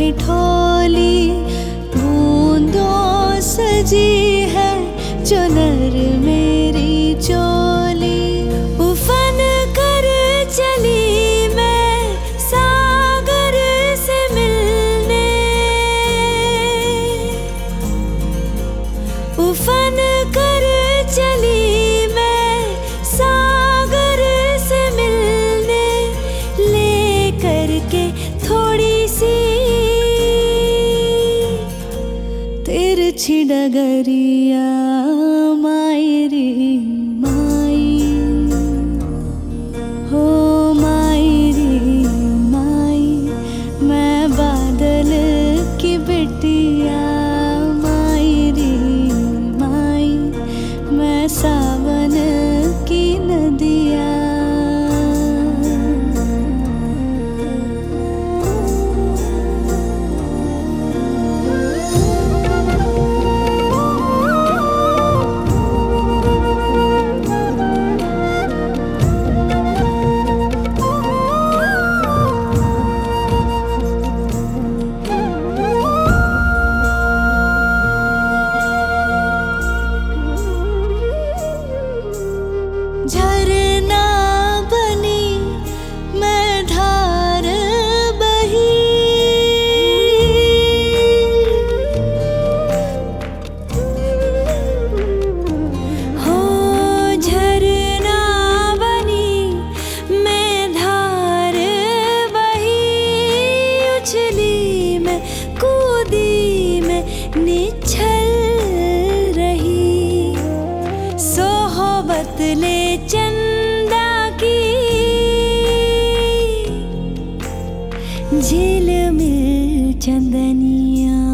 ठिठोली बूंदों सजी है चुनर मेरी चोली। उफन कर चली मैं सागर से मिलने, उफन कर चली मैं सागर से मिलने, ले करके थोड़ी सी तिरछी डगरिया मायरी माई, हो मायरी माई। मैं बादल की बिटिया मायरी माई, मैं सावन की नदिया। झरना बनी मैं धार बही, हो झरना बनी मैं धार बही। उछली मैं कूदी मैं निछल रही, सोहबत ले चंदा की झिलमिल चंदनिया।